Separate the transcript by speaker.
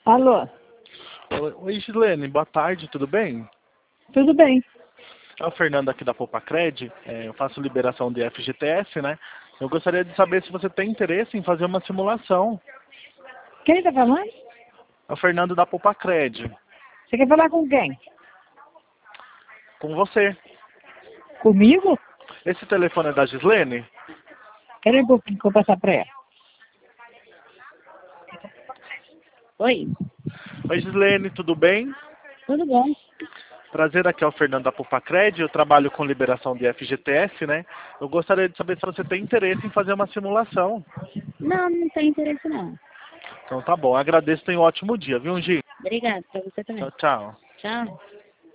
Speaker 1: Alô?
Speaker 2: Oi, Gislene, boa tarde, tudo bem?
Speaker 1: Tudo bem.
Speaker 2: É o Fernando aqui da Popacred, eu faço liberação de FGTS, né? Eu gostaria de saber se você tem interesse em fazer uma simulação.
Speaker 1: Quem está falando?
Speaker 2: É o Fernando da Popacred,
Speaker 1: Você quer falar com quem?
Speaker 2: com você.
Speaker 1: Comigo?
Speaker 2: Esse telefone é da Gislene?
Speaker 1: Espera um pouquinho que eu vou passar para ela. Oi,
Speaker 2: Oi, Gislene, tudo bem?
Speaker 1: tudo bom?
Speaker 2: Prazer, aqui é o Fernando da Popacred, eu trabalho com liberação de FGTS, né? Eu gostaria de saber se você tem interesse em fazer uma simulação.
Speaker 1: Não, não tem interesse não.
Speaker 2: Então tá bom, agradeço, tenha um ótimo dia, viu, Gi?
Speaker 1: Obrigada, para você também.
Speaker 2: Tchau, tchau.
Speaker 1: Tchau.